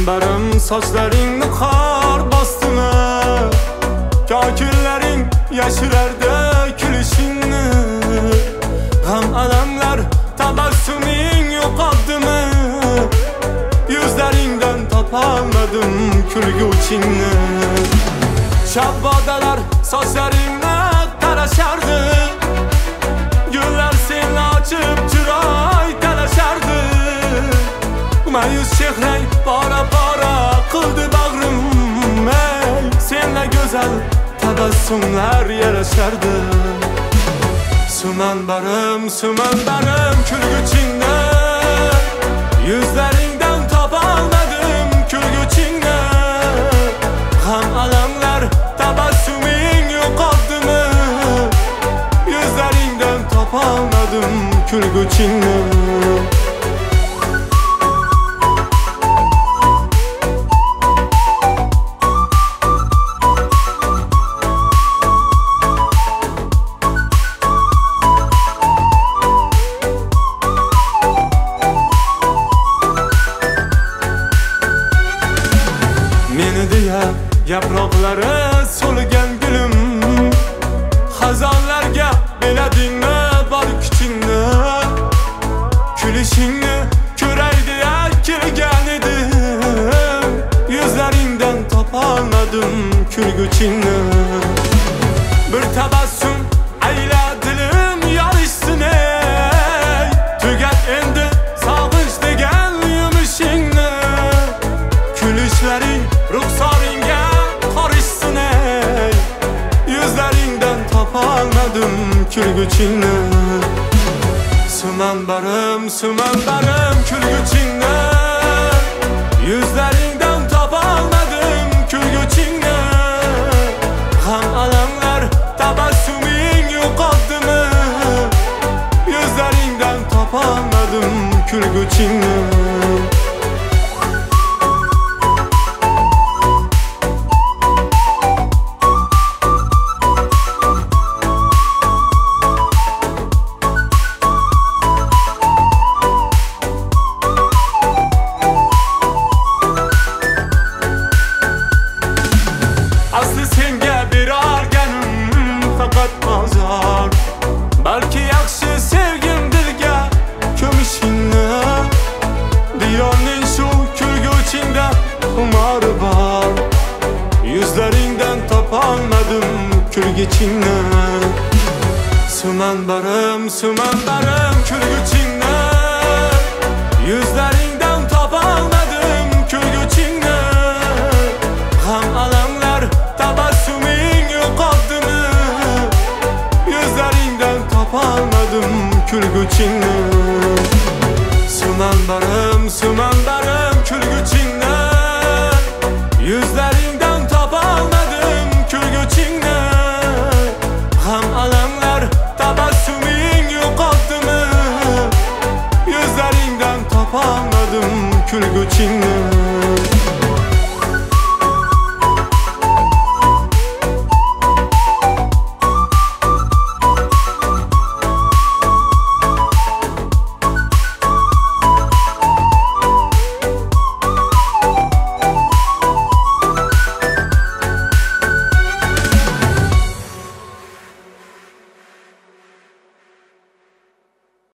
barim sochlaringni qor bostimi, kokillaring yashirardi kulishingni. G'am alamlar tabassuming yo'qotdimi, yuzlaringdan topolmadim kulguchingni. Shabbodalar sochlaringni tarashardi, gullar senni ochib chiroy talashardi. Mayus chehrang pora-pora qildi bag'rim, ey senla go'zal tabassumlar yarashardi. Suman barim kulguchingni, yuzlaringdan topolmadim kulguchingni. G'am alamlar tabassuming yo'qotdimi, yuzlaringdan topolmadim kulguchingni. Meni deya yaproqlari so'lgan gulim, xazonlarga beladingmi bor kuchingni. Kulishingni ko'ray deya kelgan edim, yuzlaringdan topolmadim kulguchingni. Bir tabassum ayla dilim yorishsin, ey tugat endi sog'inch degan yumishingni. Kulishlaring ruxsoringga qorishsin, ey yuzlaringdan topolmadim kulguchingni. Suman barim kulguchingni, yuzlaringdan topolmadim kulguchingni. G'am alamlar tabassuming yo'qotdimi, yuzlaringdan topolmadim kulguchingni. Asli senga berarganim faqat ozor, balki yaxshi sevgim dilga ko'mishingni. Diyonning shu kulguchingda xumori bor, yuzlaringdan topolmadim kulguchingni. Suman barim kulguchingni, yuzlaringdan topolmadim kulguchingni. G'am alamlar tabassuming yo'qotdimi, yuzlaringdan topolmadim kulguchingni. Suman barim